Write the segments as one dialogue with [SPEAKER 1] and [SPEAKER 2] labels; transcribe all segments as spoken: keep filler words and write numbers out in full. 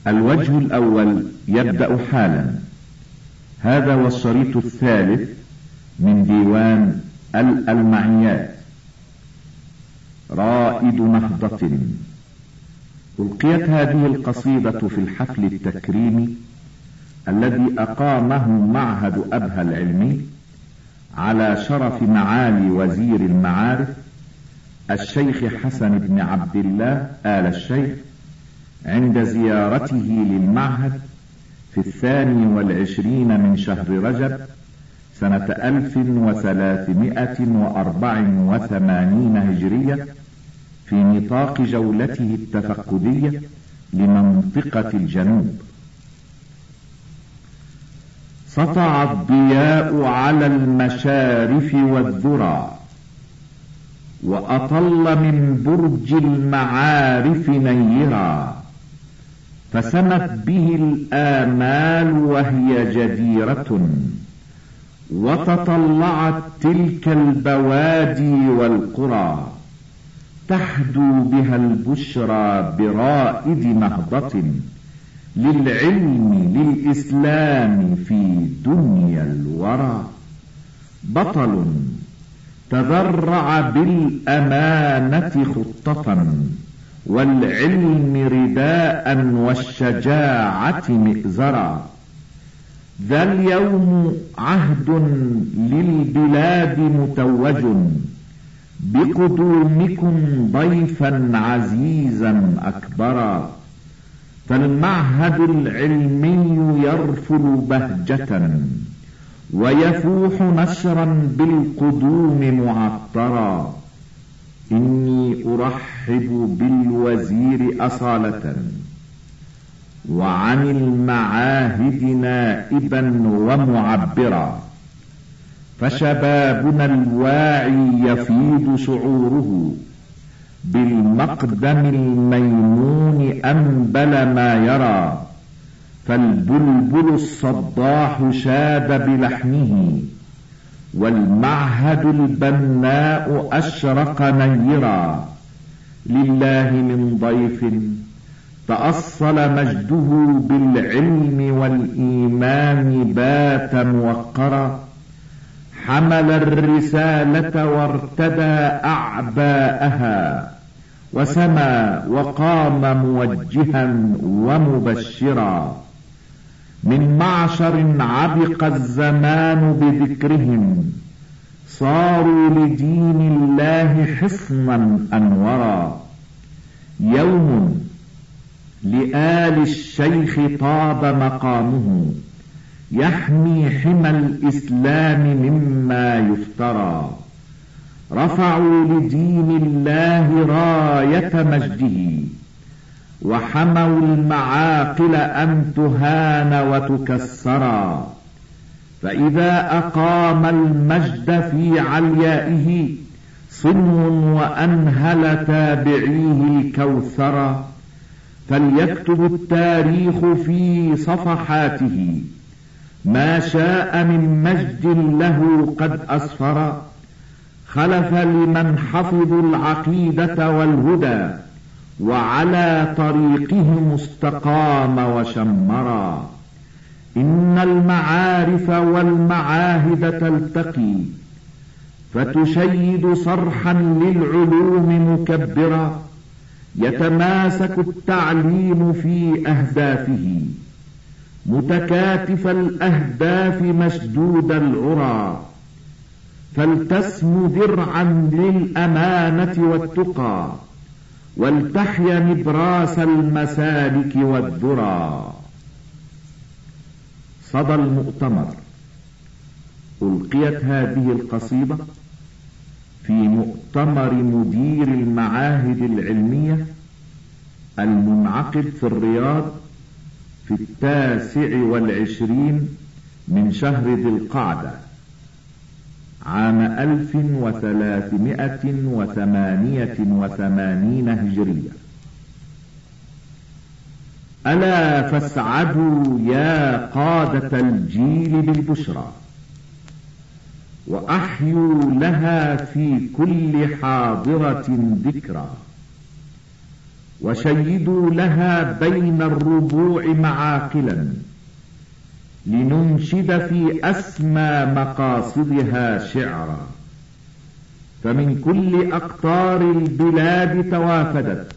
[SPEAKER 1] الوجه الأول يبدأ حالا. هذا هو الشريط الثالث من ديوان الألمعيات. رائد نهضة. ألقيت هذه القصيدة في الحفل التكريمي الذي أقامه معهد أبها العلمي على شرف معالي وزير المعارف الشيخ حسن بن عبد الله آل الشيخ عند زيارته للمعهد في الثاني والعشرين من شهر رجب سنة ألف وثلاثمائة وأربع وثمانين هجرية في نطاق جولته التفقدية لمنطقة الجنوب. سطع الضياء على المشارف والذرى، وأطل من برج المعارف نيرا، فسمت به الآمال وهي جديرة، وتطلعت تلك البوادي والقرى، تحدو بها البشرى برائد نهضة للعلم للإسلام في دنيا الورى. بطل تذرع بالأمانة خطة، والعلم رداء والشجاعة مئزرا. ذا اليوم عهد للبلاد متوج، بقدومكم ضيفا عزيزا أكبرا. فالمعهد العلمي يرفل بهجة، ويفوح نشرا بالقدوم معطرا. إني أرحب بالوزير أصالة، وعن المعاهد نائبا ومعبرا. فشبابنا الواعي يفيض شعوره بالمقدم الميمون أنبل ما يرى. فالبلبل الصداح شاد بلحنه، والمعهد البناء أشرق نيرا. لله من ضيف تأصل مجده بالعلم والإيمان بات موقرا. حمل الرسالة وارتدى أعباءها، وسما وقام موجها ومبشرا. من معشر عبق الزمان بذكرهم، صاروا لدين الله حصنا أنورا. يوم لآل الشيخ طاب مقامه، يحمي حمى الإسلام مما يفترى. رفعوا لدين الله راية مجده، وحموا المعاقل أن تهان وتكسرا. فإذا أقام المجد في عليائه، صنو وأنهل تابعيه الكوثرا. فليكتب التاريخ في صفحاته ما شاء من مجد له قد أسفر. خلف لمن حفظوا العقيدة والهدى، وعلى طريقهم استقام وشمرا. إن المعارف والمعاهد تلتقي، فتشيد صرحا للعلوم مكبرا. يتماسك التعليم في أهدافه، متكاتف الأهداف مشدود العرى. فلتسم درعا للأمانة والتقى، ولتحيا نبراس المسالك والذرى. صدى المؤتمر. ألقيت هذه القصيدة في مؤتمر مدير المعاهد العلمية المنعقد في الرياض في التاسع والعشرين من شهر ذي القعدة عام ألف وثلاثمائة وثمانية وثمانين هجرية. ألا فاسعدوا يا قادة الجيل بالبشرى، وأحيوا لها في كل حاضرة ذكرى. وشيدوا لها بين الربوع معاقلا لننشد في أسمى مقاصدها شعرا. فمن كل أقطار البلاد توافدت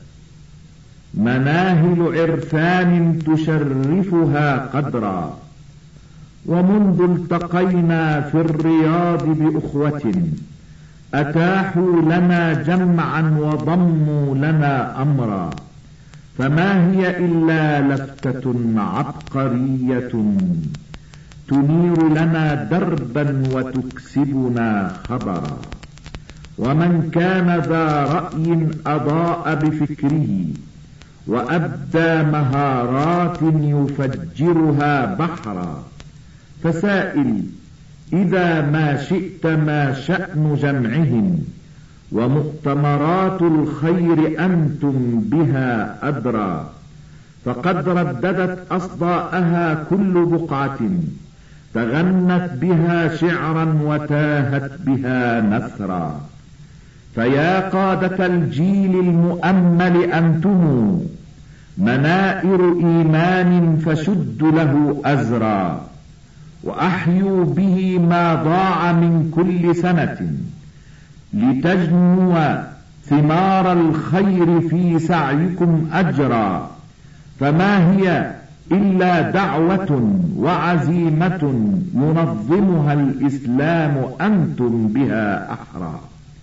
[SPEAKER 1] مناهل عرفان تشرفها قدرا، ومنذ التقينا في الرياض بأخوة أتاحوا لنا جمعا وضموا لنا أمرا، فما هي إلا لفتة عبقرية تنير لنا دربا وتكسبنا خبرا. ومن كان ذا رأي أضاء بفكره وأبدى مهارات يفجرها بحرا. فسائل إذا ما شئت ما شأن جمعهم، ومؤتمرات الخير أنتم بها أدرى. فقد رددت أصداءها كل بقعة، تغنت بها شعرا وتاهت بها نثرا. فيا قادة الجيل المؤمل أنتم منائر إيمان، فشدوا له أزرا، وأحيوا به ما ضاع من كل سنة، لتجنوا ثمار الخير في سعيكم أجرا. فما هي إلا دعوة وعزيمة ينظمها الإسلام أنتم بها أحرى.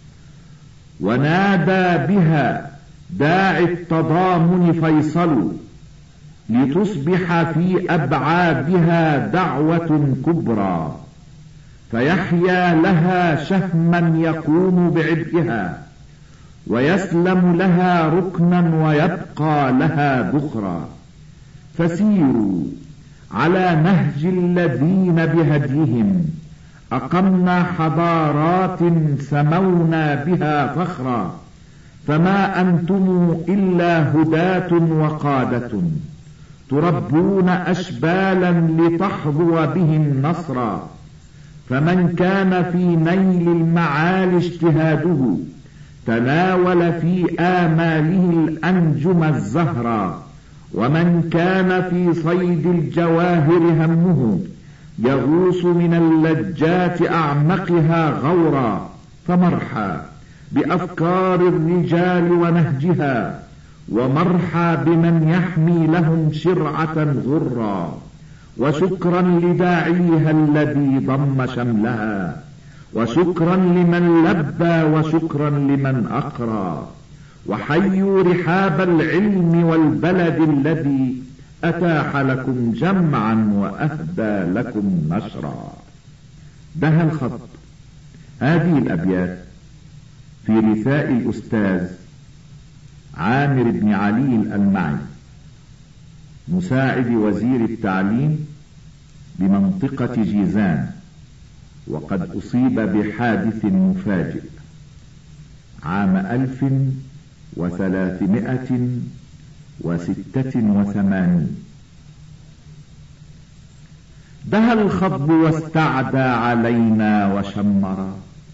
[SPEAKER 1] ونادى بها داعي التضامن فيصل، لتصبح في أبعادها دعوة كبرى، فيحيا لها شهما يقوم بعبئها، ويسلم لها ركنا ويبقى لها ذخرا. فسيروا على نهج الذين بهديهم أقمنا حضارات سمونا بها فخرا. فما أنتم إلا هداة وقادة تربون أشبالا لتحظوا بهم نصرا. فمن كان في نيل المعالي اجتهاده تناول في آماله الأنجم الزهرا. ومن كان في صيد الجواهر همه يغوص من اللجات أعمقها غورا. فمرحى بأفكار الرجال ونهجها، ومرحى بمن يحمي لهم شرعة غرا. وشكرا لداعيها الذي ضم شملها، وشكرا لمن لبى، وشكرا لمن أقرى. وحيوا رحاب العلم والبلد الذي أتاح لكم جمعا وأهدى لكم نشرا. ده الخط. هذه الأبيات في رثاء الأستاذ عامر بن علي الألمعي مساعد وزير التعليم بمنطقة جيزان، وقد أصيب بحادث مفاجئ عام ألف وثلاثمائة وستة وثمانين. دهى الخضب واستعدى علينا وشمرا،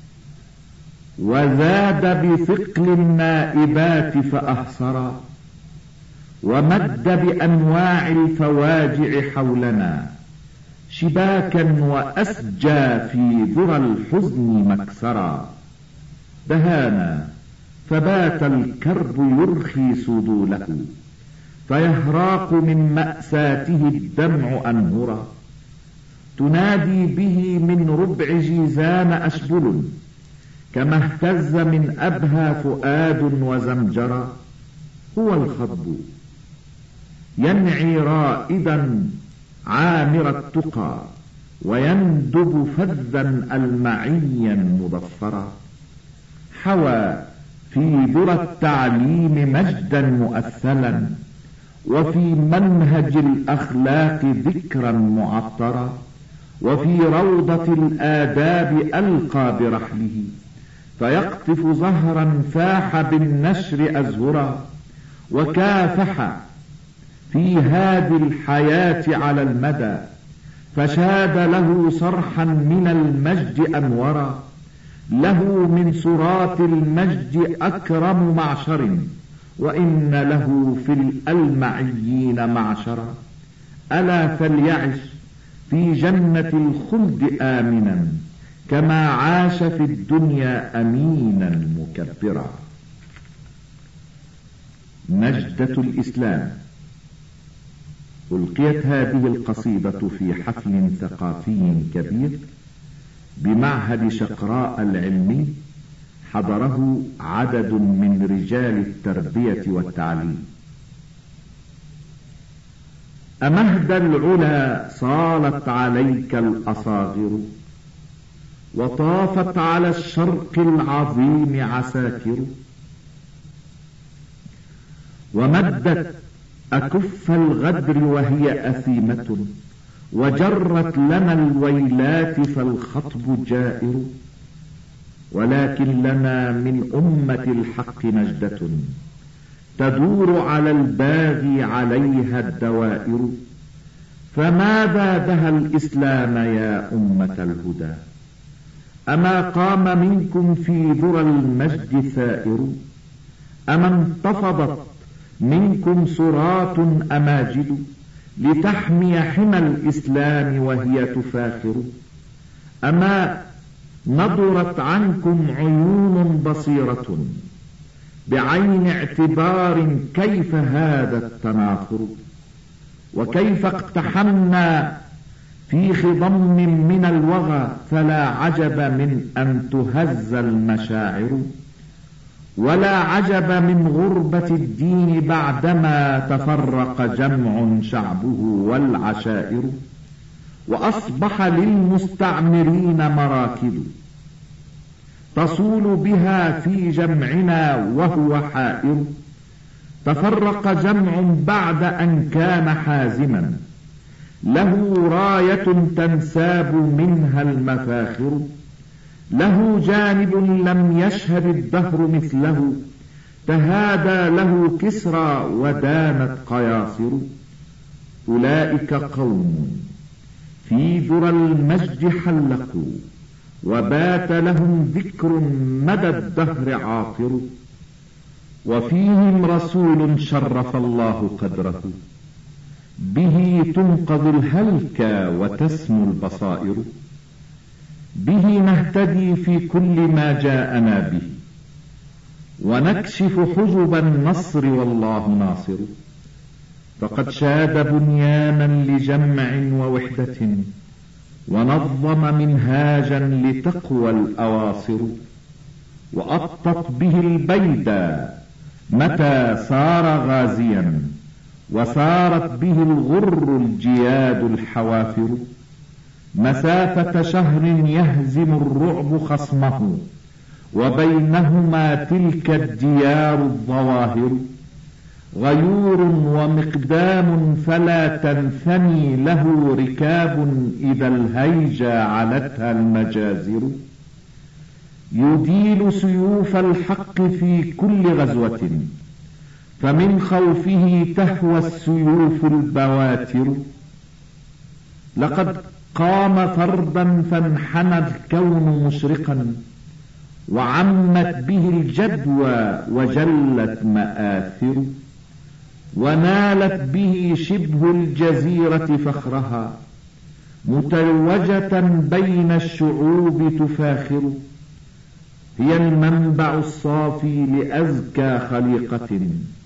[SPEAKER 1] وزاد بثقل النائبات فأهصرا، ومد بأنواع الفواجع حولنا شباكا، وأسجى في ذرى الحزن مكسرا. دهانا فبات الكرب يرخي سدوله، فيهراق من مأساته الدمع أنهرا. تنادي به من ربع جيزان أشبل، كما اهتز من أبهى فؤاد وزمجرا. هو الخضب ينعي رائدا عامر التقى، ويندب فذا المعيا مضفرا. حوى في ذرى التعليم مجدا مؤثلا، وفي منهج الأخلاق ذكرا معطرا. وفي روضة الآداب ألقى برحله، فيقطف زهرا فاح بالنشر أزهرا. وكافح في هذه الحياة على المدى، فشاد له صرحا من المجد أنورا. له من سرات المجد أكرم معشر، وإن له في الألمعيين معشرا، ألا فليعش في جنة الخلد آمنا كما عاش في الدنيا أمينا مكبرا. نجدة الإسلام. ألقيت هذه القصيدة في حفل ثقافي كبير بمعهد شقراء العلمي حضره عدد من رجال التربية والتعليم. أمهد العلا صالت عليك الأصاغر، وطافت على الشرق العظيم عساكر، ومدت أكف الغدر وهي أثيمة، وجرت لنا الويلات فالخطب جائر. ولكن لنا من أمة الحق نجدة تدور على الباغي عليها الدوائر. فماذا بها الإسلام يا أمة الهدى؟ أما قام منكم في ذرى المجد ثائر؟ أما انتفضت منكم صراط أماجد لتحمي حمى الإسلام وهي تفاخر؟ أما نضرت عنكم عيون بصيرة بعين اعتبار كيف هذا التناثر؟ وكيف اقتحمنا في خضم من الوغى، فلا عجب من أن تهز المشاعر، ولا عجب من غربة الدين بعدما تفرق جمع شعبه والعشائر. وأصبح للمستعمرين مراكد تصول بها في جمعنا وهو حائر. تفرق جمع بعد أن كان حازما، له راية تنساب منها المفاخر، له جانب لم يشهد الدهر مثله، تهادى له كسرى ودانت قياصر. أولئك قوم في ذرى المجد حلقوا، وبات لهم ذكر مدى الدهر عاطر. وفيهم رسول شرف الله قدره، به تنقذ الهلكى وتسمو البصائر. به نهتدي في كل ما جاءنا به، ونكشف حجب النصر والله ناصر. فقد شاد بنيانا لجمع ووحدة، ونظم منهاجا لتقوى الأواصر. وأطت به البيدا متى صار غازيا، وسارت به الغر الجياد الحوافر. مسافة شهر يهزم الرعب خصمه، وبينهما تلك الديار الظواهر. غيور ومقدام فلا تنثني له ركاب، إذا الهيجا علتها المجازر. يديل سيوف الحق في كل غزوة، فمن خوفه تهوى السيوف البواتر. لقد قام فردا فانحنى الكون مشرقا، وعمت به الجدوى وجلت مآثر. ونالت به شبه الجزيرة فخرها، متوجة بين الشعوب تفاخر. هي المنبع الصافي لأزكى خليقة،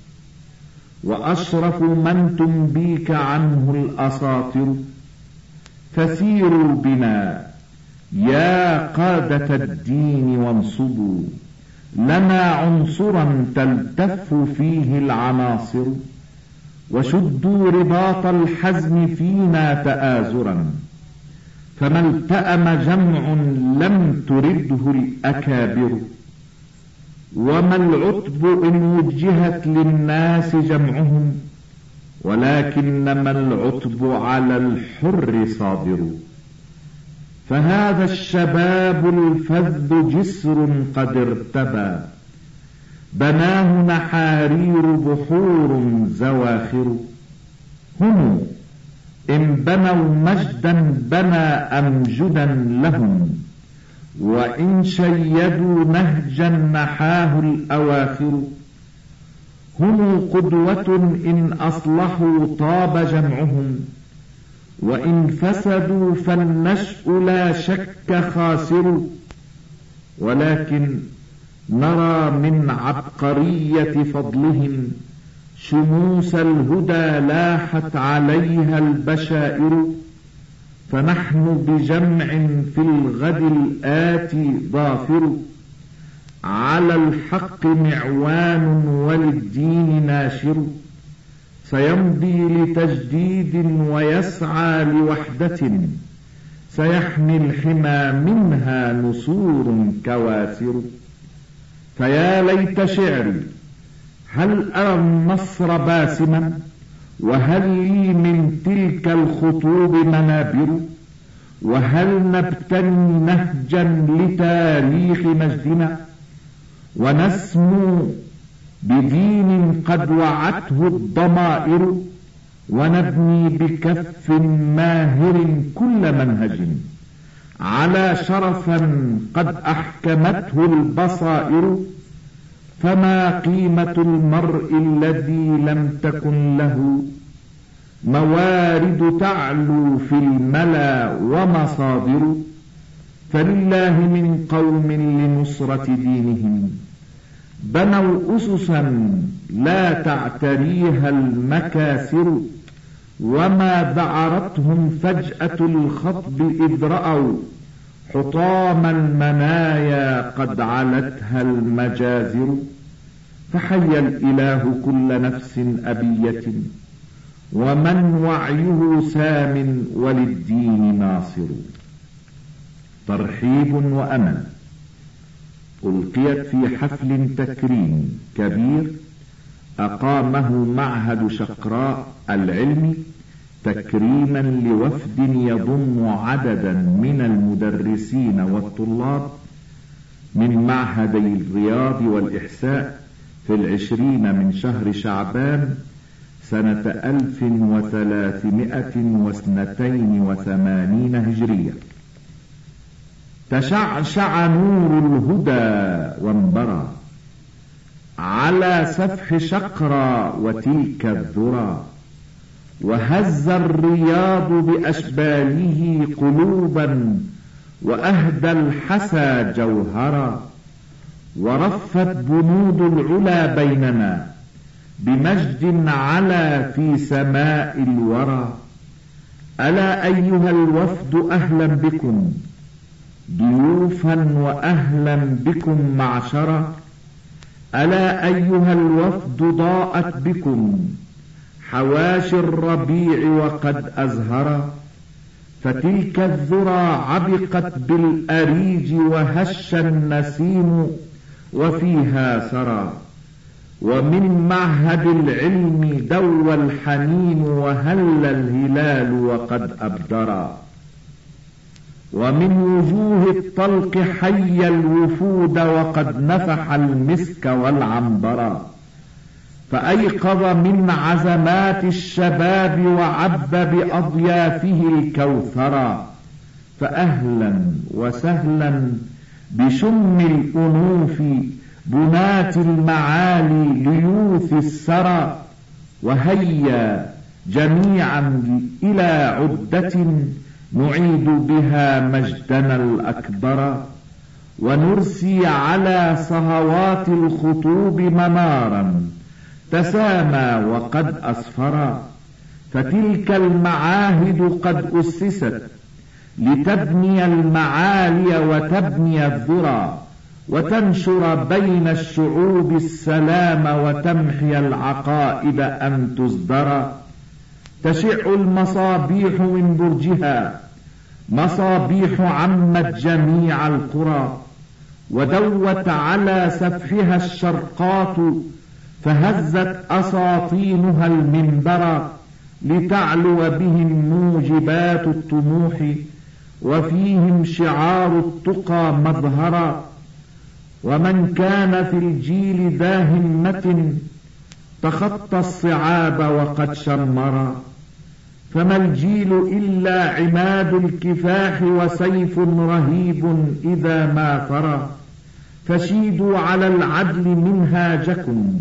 [SPEAKER 1] وأشرف من تنبيك عنه الأساطر. فسيروا بنا يا قادة الدين، وانصبوا لنا عنصرا تلتف فيه العناصر. وشدوا رباط الحزم فينا تآزرا، فما التأم جمع لم ترده الأكابر. وما العتب إن وجهت للناس جمعهم، ولكنما العتب على الحر صادر. فهذا الشباب الفذ جسر قد ارتبى، بناه نحارير بحور زواخر. هم إن بنوا مجدا بنى أمجدا لهم، وإن شيدوا نهجا نحاه الأواخر. هم قدوة إن أصلحوا طاب جمعهم، وإن فسدوا فالنشء لا شك خاسر. ولكن نرى من عبقرية فضلهم شموس الهدى لاحت عليها البشائر، فنحن بجمع في الغد الآتي ظافر، على الحق معوان وللدين ناشر، سيمضي لتجديد ويسعى لوحدة، سيحمي الحمى منها نسور كواسر. فيا ليت شعري هل أرى النصر باسما، وهل لي من تلك الخطوب منابر، وهل نبتني نهجا لتاريخ مجدنا، ونسمو بدين قد وعته الضمائر، ونبني بكف ماهر كل منهج على شرفا قد أحكمته البصائر. فما قيمة المرء الذي لم تكن له موارد تعلو في الملا ومصادر، فلله من قوم لنصرة دينهم بنوا أسسا لا تعتريها المكاسر، وما ذعرتهم فجأة الخطب إذ رأوا حطام المنايا قد علتها المجازر. فحي الإله كل نفس أبية، ومن وعيه سام وللدين ناصر. ترحيب وأمل ألقيت في حفل تكريم كبير أقامه معهد شقراء العلمي تكريما لوفد يضم عددا من المدرسين والطلاب من معهدي الرياض والإحساء في العشرين من شهر شعبان سنة ألف وثلاثمائة واثنتين وثمانين هجرية. تشعشع نور الهدى وانبرى على سفح شقرى وتلك الذرى، وهز الرياض بأشباله قلوبا وأهدى الحسى جوهرا، ورفت بنود العلا بيننا بمجد على في سماء الورى. ألا أيها الوفد أهلا بكم ضيوفا وأهلا بكم معشرا، ألا أيها الوفد ضاءت بكم حواشي الربيع وقد أزهرا، فتلك الذرى عبقت بالأريج وهش النسيم وفيها سرى، ومن معهد العلم دوى الحنين وهل الهلال وقد أبدرا، ومن وجوه الطلق حي الوفود وقد نفح المسك والعنبرا، فأيقظ من عزمات الشباب وعب بأضيافه الكوثرا. فأهلا وسهلا بشم الأنوف بنات المعالي ليوث السرى، وهيا جميعا إلى عدة نعيد بها مجدنا الأكبر، ونرسي على صهوات الخطوب منارا تسامى وقد أصفرا. فتلك المعاهد قد أسست لتبني المعالي وتبني الذرى، وتنشر بين الشعوب السلام وتمحي العقائد أن تصدر. تشع المصابيح من برجها مصابيح عمت جميع القرى، ودوت على سفحها الشرقات فهزت أساطينها المنبر، لتعلو بهم موجبات الطموح وفيهم شعار التقى مظهرا. ومن كان في الجيل ذا همة تخطى الصعاب وقد شمرا، فما الجيل إلا عماد الكفاح وسيف رهيب إذا ما فرى. فشيدوا على العدل منهاجكم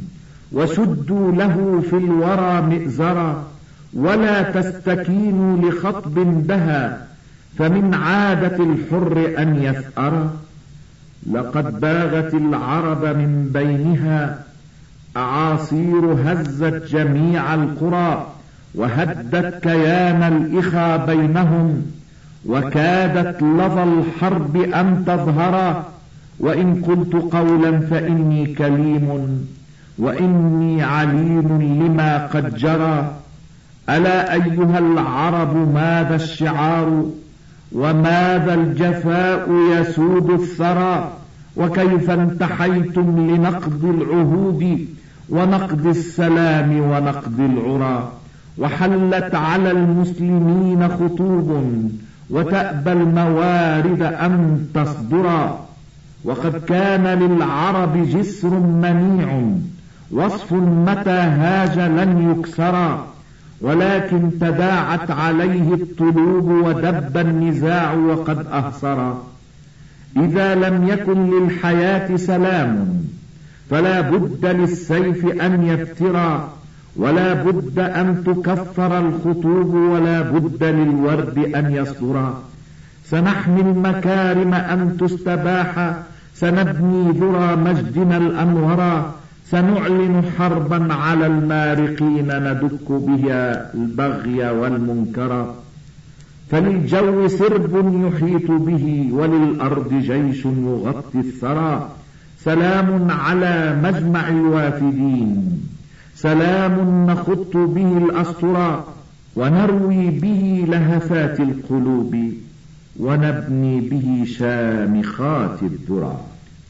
[SPEAKER 1] وشدوا له في الورى مئزرا، ولا تستكينوا لخطب دها، فمن عادة الحر أن يثأر. لقد باغت العرب من بينها أعاصير هزت جميع القرى، وهدت كيان الإخا بينهم، وكادت لظى الحرب أن تظهرا. وإن قلت قولا فإني كليم، وإني عليم لما قد جرى. ألا أيها العرب ماذا الشعار، وماذا الجفاء يسود الثرى، وكيف انتحيتم لنقض العهود، ونقض السلام ونقض العرى. وحلت على المسلمين خطوب، وتأبى الموارد أن تصدرا. وقد كان للعرب جسر منيع، وصف متى هاج لن يكسرا، ولكن تداعت عليه الطلوب، ودب النزاع وقد أهصرا. إذا لم يكن للحياة سلام، فلا بد للسيف أن يفترا، ولا بد أن تكفر الخطوب، ولا بد للورد أن يصدرا. سنحمي المكارم أن تستباح، سنبني ذرى مجدنا الأنورا. سنعلن حربا على المارقين، ندك بها البغي والمنكرا. فللجو سرب يحيط به، وللأرض جيش يغطي الثرى. سلام على مجمع الوافدين، سلام نخط به الأسطرا، ونروي به لهفات القلوب، ونبني به شامخات الذرى.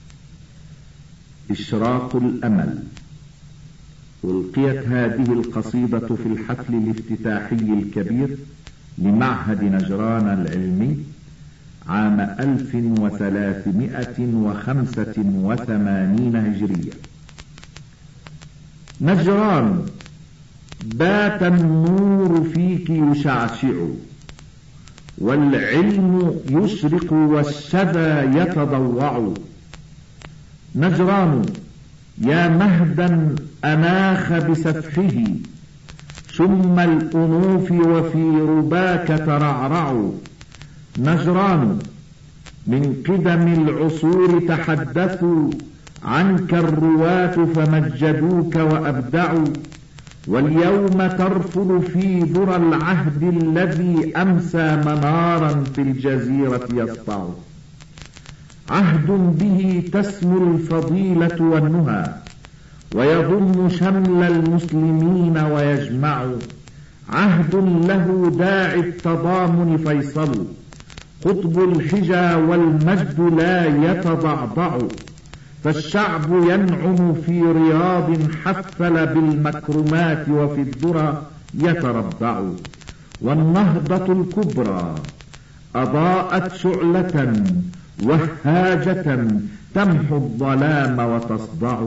[SPEAKER 1] إشراق الأمل. ألقيت هذه القصيدة في الحفل الافتتاحي الكبير لمعهد نجران العلمي عام ألف وثلاثمائة وخمسة وثمانين هجرية. نجران، بات النور فيك يشعشع، والعلم يشرق والشذى يتضوع. نجران، يا مهدا أناخ بسفحه، شم الأنوف وفي رباك ترعرع. نجران، من قدم العصور تحدثوا عنك الرواة فمجدوك وأبدعوا، واليوم ترفل في ذرى العهد الذي أمسى منارا في الجزيرة يسطع. عهد به تسمو الفضيلة والنهى، ويضم شمل المسلمين ويجمع. عهد له داعي التضامن فيصل، قطب الحجى والمجد لا يتضعضع. فالشعب ينعم في رياض حفل بالمكرمات، وفي الذرى يتربع. والنهضة الكبرى أضاءت شعلة وهاجة تمحو الظلام وتصدع.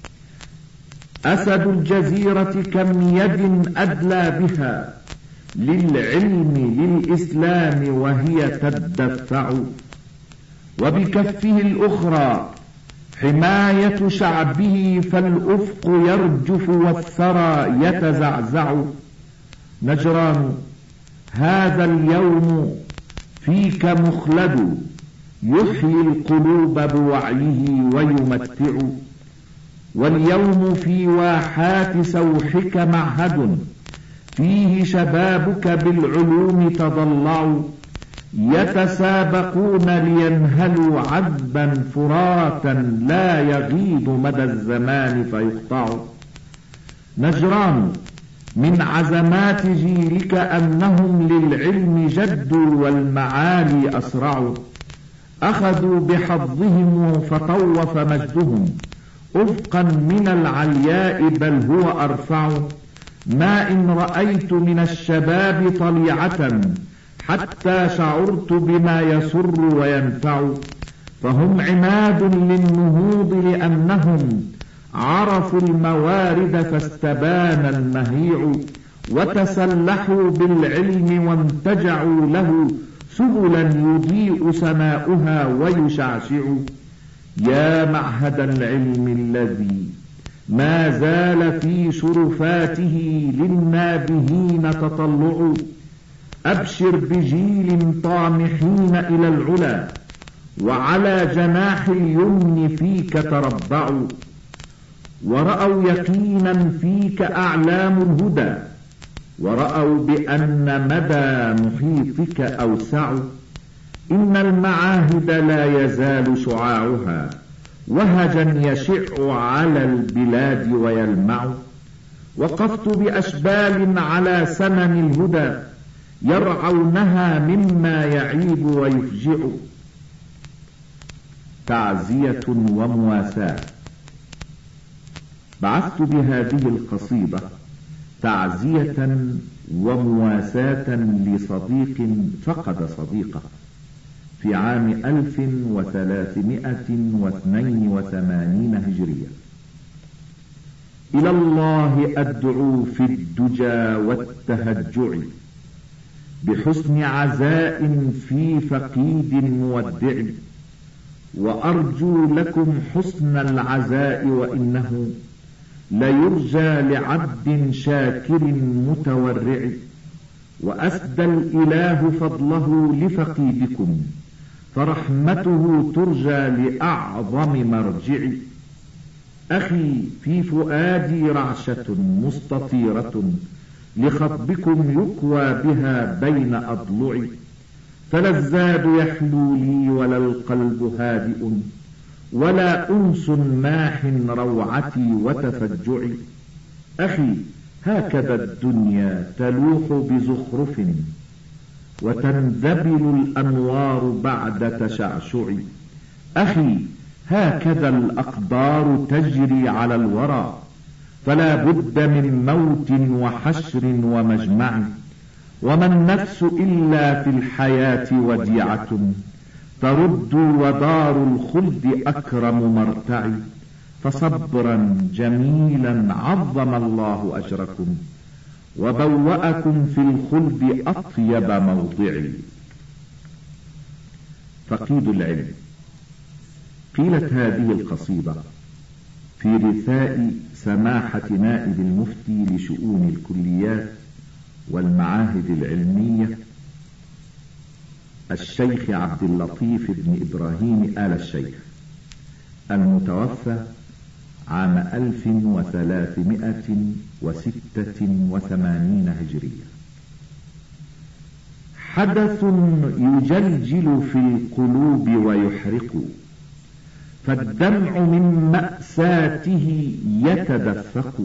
[SPEAKER 1] أسد الجزيرة كم يد أدلى بها للعلم للإسلام وهي تدفع، وبكفه الأخرى حماية شعبه، فالأفق يرجف والثرى يتزعزع. نجران، هذا اليوم فيك مخلد، يحيي القلوب بوعيه ويمتع. واليوم في واحات سوحك معهد، فيه شبابك بالعلوم تضلعوا. يتسابقون لينهلوا عذبا فراتا، لا يغيب مدى الزمان فيقطع. نجران، من عزمات جيلك أنهم للعلم جدوا والمعالي أسرعوا. أخذوا بحظهم فطوف مجدهم، أفقا من العلياء بل هو أرفع. ما إن رأيت من الشباب طليعة، حتى شعرت بما يسر وينفع. فهم عماد للنهوض لأنهم عرفوا الموارد، فاستبان المهيع. وتسلحوا بالعلم وانتجعوا له سبلا يضيء سماؤها ويشعشع. يا معهد العلم الذي ما زال في شرفاته للنابهين تطلع. أبشر بجيل طامحين إلى العلا، وعلى جناح اليمن فيك تربعوا. ورأوا يقينا فيك أعلام الهدى، ورأوا بأن مدى محيطك أوسع. إن المعاهد لا يزال شعاعها وهجا يشع على البلاد ويلمع. وقفت بأشبال على سمن الهدى، يرعونها مما يعيب ويفجع. تعزية ومواساة. بعثت بهذه القصيدة تعزية ومواساة لصديق فقد صديقه في عام ألف وثلاثمائة واثنين وثمانين هجرية. إلى الله أدعو في الدجى والتهجع، بحسن عزاء في فقيد مودع. وأرجو لكم حسن العزاء، وإنه ليرجى لعبد شاكر متورع. وأسدى الإله فضله لفقيدكم، فرحمته ترجى لأعظم مرجع. أخي في فؤادي رعشة مستطيرة، لخطبكم يكوى بها بين أضلع. فلا الزاد يحلو لي ولا القلب هادئ، ولا أنس ماح روعتي وتفجعي. أخي هكذا الدنيا تلوح بزخرف، وتنذبل الأنوار بعد تشعشع. أخي هكذا الأقدار تجري على الورى، فلا بد من موت وحشر ومجمع. وما النفس إلا في الحياة وديعة، ترد ودار الخلد أكرم مرتع. فصبرا جميلا عظم الله أجركم، وبوأكم في الخلد أطيب موضع. فقيد العلم. قيلت هذه القصيدة في رثاء سماحة نائب المفتي لشؤون الكليات والمعاهد العلمية الشيخ عبد اللطيف بن إبراهيم آل الشيخ، المتوفى عام ألف وثلاثمائة وستة وثمانين هجرية. حدث يجلجل في القلوب ويحرق، فالدمع من مأساته يتدفق.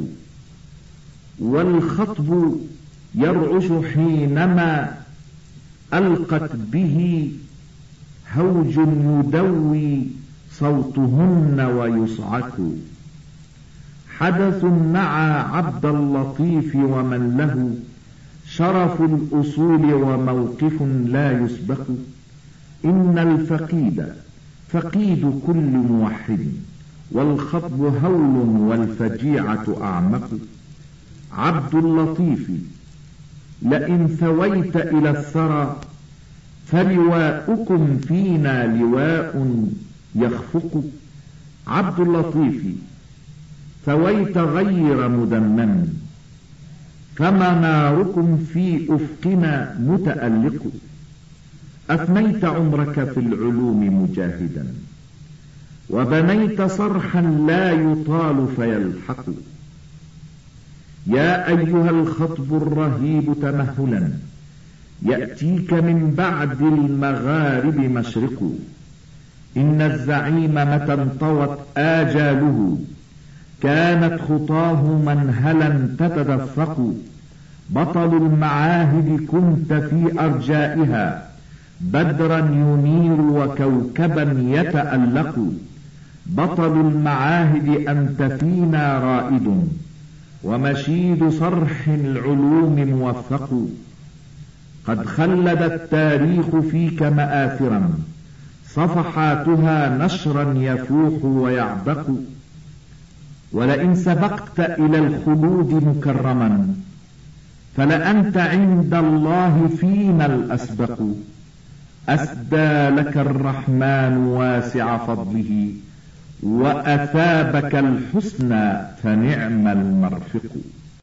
[SPEAKER 1] والخطب يرعش حينما ألقت به هوج يدوي صوتهن ويصعك. حدث نعى عبد اللطيف ومن له شرف الأصول وموقف لا يسبق. إن الفقيد فقيد كل موحد، والخطب هول والفجيعة أعمق. عبد اللطيف لئن ثويت إلى الثرى، فلواؤكم فينا لواء يخفق. عبد اللطيف ثويت غير مدمم، فمناركم في أفقنا متألق. أفنيت عمرك في العلوم مجاهدا، وبنيت صرحا لا يطال فيلحق. يا أيها الخطب الرهيب تمهلا، يأتيك من بعد المغارب مشرق. إن الزعيم متى انطوت آجاله، كانت خطاه منهلا تتدفق. بطل المعاهد كنت في أرجائها، بدرا ينير وكوكبا يتألق. بطل المعاهد أنت فينا رائد، ومشيد صرح العلوم موفق. قد خلد التاريخ فيك مآثرا، صفحاتها نشرا يفوح ويعبق. ولئن سبقت إلى الخلود مكرما، فلأنت عند الله فينا الأسبق. أسدى لك الرحمن واسع فضله، وأثابك الحسنى فنعم المرفق.